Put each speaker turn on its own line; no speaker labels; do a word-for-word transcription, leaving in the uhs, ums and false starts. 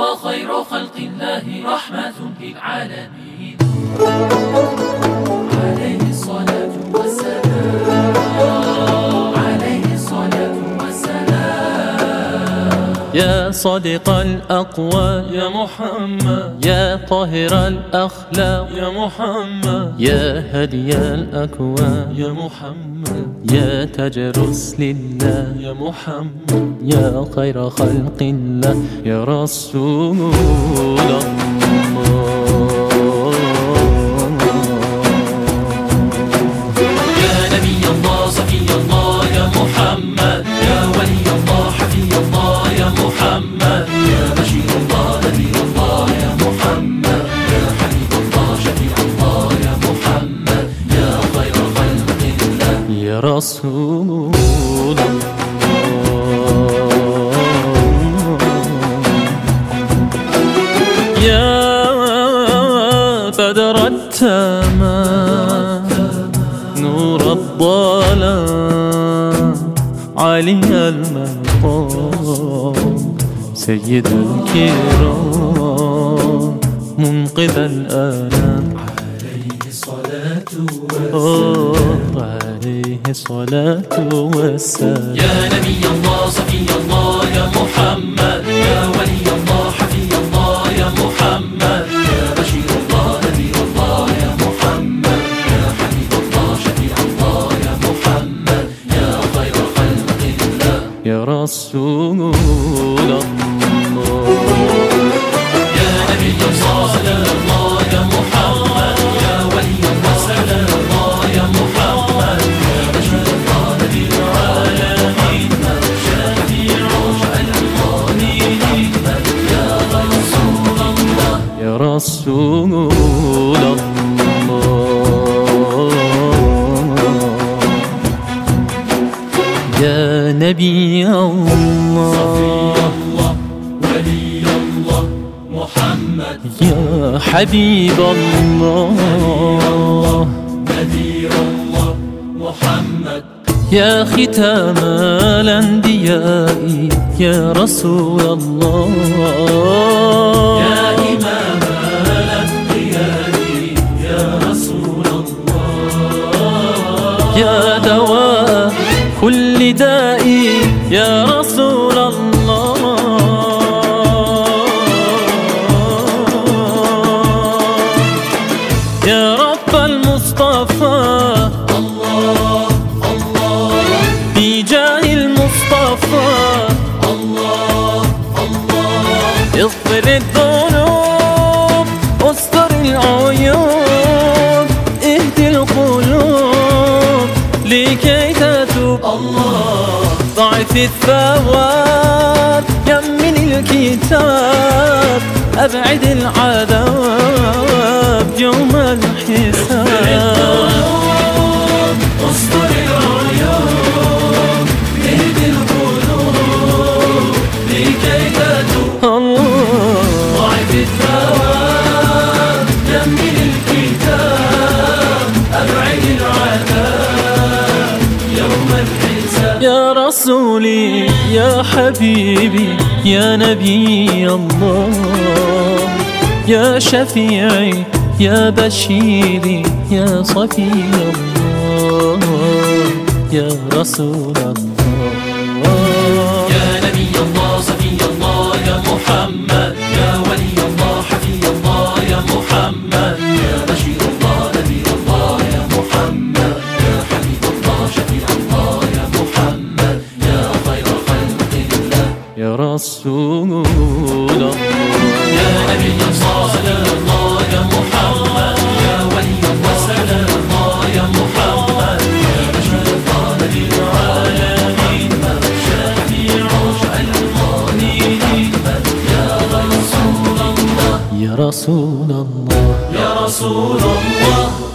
هو خير خلق الله رحمة للعالمين. عليه الصلاة والسلام، عليه الصلاة والسلام.
يا صادق الأقوال
يا محمد،
يا طاهر الأخلاق
يا محمد،
يا هدي الأكوان
يا محمد،
يا تاج رسل الله
يا محمد،
يا خير خلق الله يا رسول الله.
يا نبي الله صفي الله يا محمد، يا ولي الله حفي الله يا محمد، يا بشير الله نذير الله يا محمد، يا حبيب الله شفيع الله يا محمد، يا خير خلق الله
يا رسول الله. يا بدر التمام نور الظلام علي المقام سيد الكرام منقذ الآلام
عليه الصلاة
والسلام، عليه الصلاة والسلام.
يا نبي الله صفي الله يا محمد، يا ولي الله حفي الله يا محمد، يا بشير الله نذير الله يا محمد، يا حبيب الله شفيع الله يا محمد، يا خير خلق الله
يا رسول الله.
يا نبي الله سلام الله يا محمد، يا ولي الله سلام الله يا محمد، يا بشير الله نذير العالمين، شفيع المؤمنين، يا رسول الله
يا رسول الله. يا نبي الله
ولي الله محمد،
يا حبيب الله
نذير الله محمد،
يا ختام الأنبياء يا رسول الله.
يا إمام الأنبياء يا رسول الله،
يا دواء كل داء يا رسول الله. يا رب المصطفى
الله الله
بجاه المصطفى
الله الله،
اغفر الذنوب واستر العيوب اهدي القلوب لكي تتوب
الله
ضعف الثواب يمن الكتاب أبعد العذاب يوم الحساب.
استر العيوب اهدي القلوب لكي تتوب
الله
ضعف الثواب يمن الكتاب أبعد العذاب يوم الحساب.
يا رسولي يا حبيبي يا نبي الله يا شفيعي يا بشيري يا صفي الله يا رسول الله.
يا نبي الله صفي الله يا محمد، يا ولي الله حفي الله يا محمد، يا بشير الله نذير الله يا محمد، يا حبيب الله شفيع الله يا محمد، يا خير خلق الله
يا رسول الله.
يا نبي الله سلام الله يا محمد، يا ولي الله سلام الله يا محمد، يا بشير الله نذير العالمين، شفيع المؤمنين، يا رسول الله
يا رسول الله.
يا رسول الله.